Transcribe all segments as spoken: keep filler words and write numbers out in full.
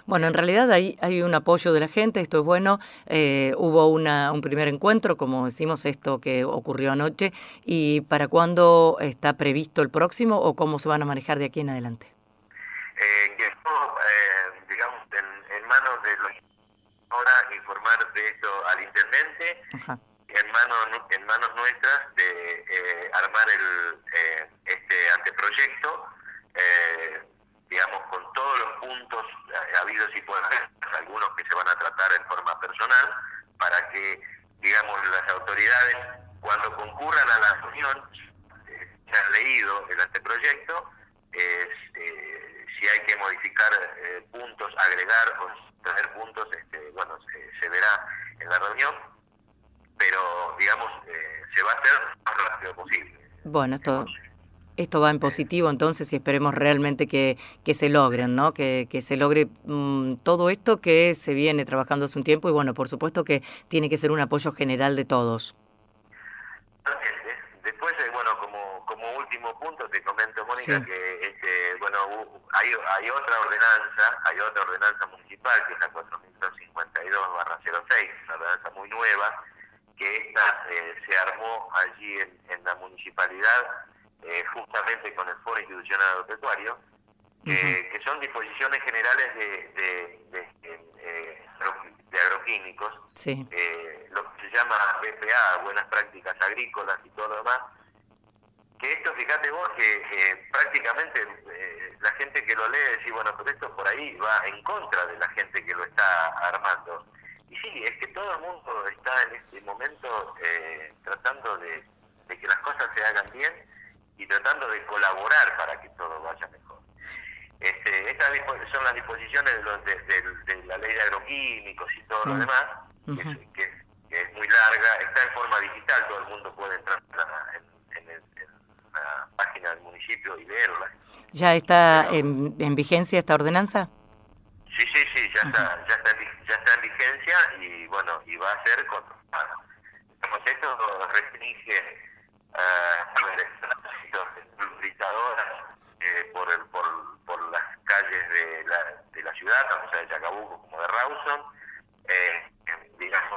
Bueno, en realidad hay, hay un apoyo de la gente, esto es bueno. Eh, hubo una, un primer encuentro, como decimos, esto que ocurrió anoche. ¿Y para cuándo está previsto el próximo o cómo se van a manejar de aquí en adelante? Eh, que esto, eh, digamos, en, en manos de los... Ahora informar de esto al intendente, Ajá. en manos, en manos nuestras de eh, armar el, eh, este anteproyecto, eh, digamos, con todos los puntos habidos y por haber, algunos que se van a tratar en forma personal, para que, digamos, las autoridades, cuando concurran a la reunión, eh, se han leído el anteproyecto, eh, eh, si hay que modificar eh, puntos, agregar o traer puntos, este, bueno, se, se verá en la reunión, pero, digamos, eh, se va a hacer lo más rápido posible. Bueno, esto... Esto va en positivo entonces y esperemos realmente que, que se logren, ¿no? Que, que se logre mmm, todo esto que se viene trabajando hace un tiempo y bueno, por supuesto que tiene que ser un apoyo general de todos. Después, bueno, como, como último punto te comento, Mónica, sí. que este, bueno, hay, hay otra ordenanza, hay otra ordenanza municipal que es la cuatro mil doscientos cincuenta y dos barra cero seis, una ordenanza muy nueva, que esta eh, se armó allí en, en la municipalidad, Eh, justamente con el Foro Institucional Agropecuario, eh, uh-huh. que son disposiciones generales de, de, de, de, eh, de agroquímicos, sí. eh, lo que se llama B P A, Buenas Prácticas Agrícolas y todo lo demás, que esto, fíjate vos, que eh, prácticamente eh, la gente que lo lee dice, bueno, pero esto por ahí va en contra de la gente que lo está armando. Y sí, es que todo el mundo está en este momento eh, tratando de, de que las cosas se hagan bien, y tratando de colaborar para que todo vaya mejor. Este, estas son las disposiciones de, los, de, de, de la ley de agroquímicos y todo sí. lo demás, uh-huh. que, es, que, que es muy larga, está en forma digital, todo el mundo puede entrar en la, en, en el, en la página del municipio y leerla. ¿Ya está Pero, en, en vigencia esta ordenanza? Sí, sí, sí, ya, uh-huh. está, ya, está, ya está en vigencia y bueno, y va a ser controlada. Entonces esto restringe Uh, pulverizadoras eh, por, el, por, por las calles de la, de la ciudad, tanto sea de Chacabuco como de Rawson, eh, digamos,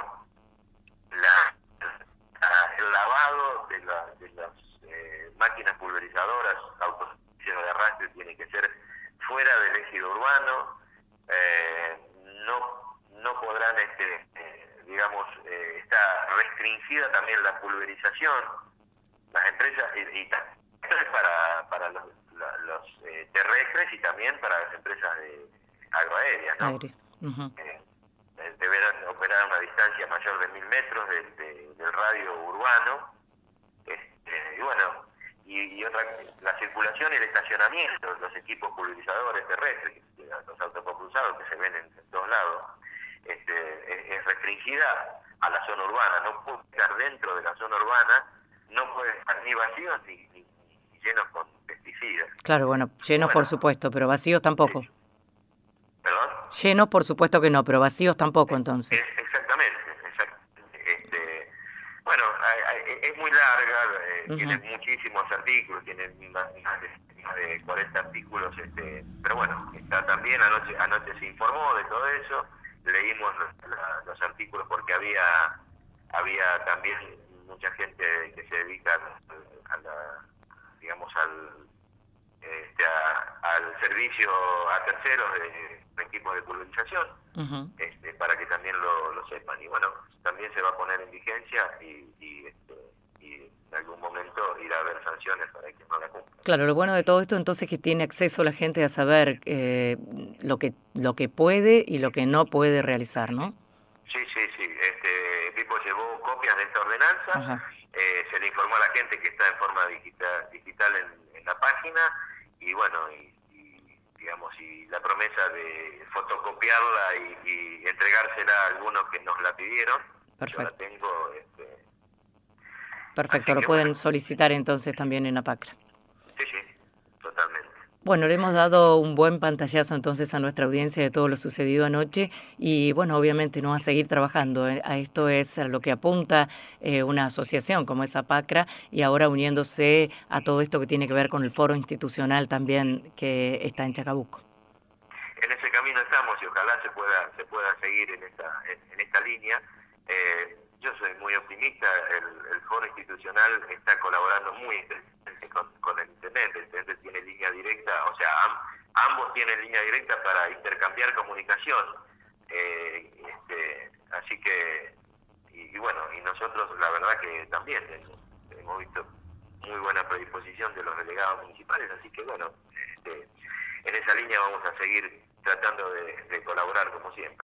la, la, el lavado de, la, de las eh, máquinas pulverizadoras, autorización de arrastre tiene que ser fuera del ejido urbano, eh, no, no podrán, este, eh, digamos, eh, está restringida también la pulverización. Las empresas, y, y esto es para, para los, la, los eh, terrestres y también para las empresas de agroaéreas, ¿no? Aire. Uh-huh. Eh, deberán operar a una distancia mayor de mil metros de, de, del radio urbano. Este, y bueno, y, y otra, la circulación y el estacionamiento, los equipos pulverizadores terrestres, los autopropulsados que se ven en, en todos lados, este, es, es restringida a la zona urbana, no puede estar dentro de la zona urbana. No pueden estar ni vacíos ni, ni, ni llenos con pesticidas. Claro, bueno, llenos bueno, por supuesto, pero vacíos tampoco. Sí. ¿Perdón? Llenos por supuesto que no, pero vacíos tampoco entonces. Es, exactamente, exactamente. Este, bueno, hay, hay, es muy larga, eh, uh-huh. tiene muchísimos artículos, tiene más, más, de, más de cuarenta artículos, este, pero bueno, está también, anoche, anoche se informó de todo eso, leímos los, la, los artículos porque había, había también mucha gente que se dedica a, a la, digamos, al, este, a, al servicio a terceros de, de equipos de pulverización, uh-huh. este, para que también lo, lo sepan. Y bueno, también se va a poner en vigencia y, y, este, y en algún momento irá a haber sanciones para quien no la cumpla. Claro, lo bueno de todo esto entonces es que tiene acceso la gente a saber eh, lo que lo que puede y lo que no puede realizar, ¿no? Sí, sí, sí. Este, Pipo llevó copias de esta ordenanza, eh, se le informó a la gente que está en forma digital, digital en, en la página y bueno, y, y digamos, y la promesa de fotocopiarla y, y entregársela a algunos que nos la pidieron. Perfecto. Yo la tengo. Este, Perfecto, lo pueden bueno. solicitar entonces también en APACRA. Sí, sí, totalmente. Bueno, le hemos dado un buen pantallazo entonces a nuestra audiencia de todo lo sucedido anoche y bueno, obviamente no va a seguir trabajando. A esto es a lo que apunta eh, una asociación como es APACRA y ahora uniéndose a todo esto que tiene que ver con el foro institucional también que está en Chacabuco. En ese camino estamos. esperamos y ojalá se pueda se pueda seguir en esta en, en esta línea. Eh, yo soy muy optimista, el, el foro institucional está colaborando muy intensamente con, con el intendente, el intendente tiene línea directa, o sea, am, ambos tienen línea directa para intercambiar comunicación, eh, este, así que, y, y bueno, y nosotros la verdad que también hemos, hemos visto muy buena predisposición de los delegados municipales, así que bueno, este, en esa línea vamos a seguir tratando de, de colaborar como siempre.